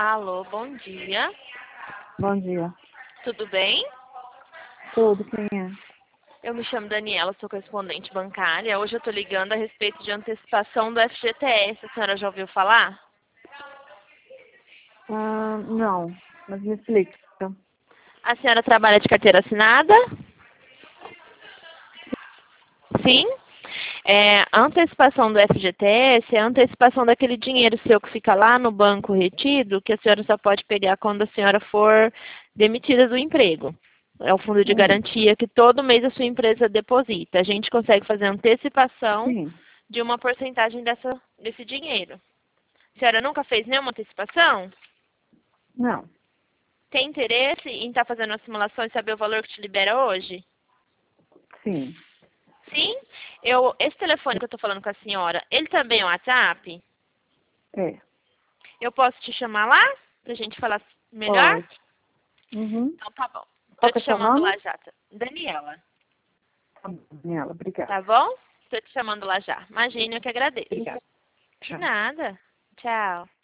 Alô, bom dia. Bom dia. Tudo bem? Tudo, quem é? Eu me chamo Daniela, sou correspondente bancária. Hoje eu estou ligando a respeito de antecipação do FGTS. A senhora já ouviu falar? Não, mas me explica. A senhora trabalha de carteira assinada? Sim. A antecipação do FGTS é a antecipação daquele dinheiro seu que fica lá no banco retido, que a senhora só pode pegar quando a senhora for demitida do emprego. É o fundo de garantia que todo mês a sua empresa deposita. A gente consegue fazer antecipação Sim. de uma porcentagem desse dinheiro. A senhora nunca fez nenhuma antecipação? Não. Tem interesse em estar fazendo uma simulação e saber o valor que te libera hoje? Sim. Sim? Esse telefone que eu estou falando com a senhora, ele também é um WhatsApp? É. Eu posso te chamar lá? Pra gente falar melhor? Pode. Uhum. Então tá bom. Tô Qual que te é seu chamando nome? lá já. Daniela. Tá bom, Daniela, obrigada. Tá bom? Tô te chamando lá já. Imagina, eu que agradeço. Obrigada. De Tchau. nada. Tchau.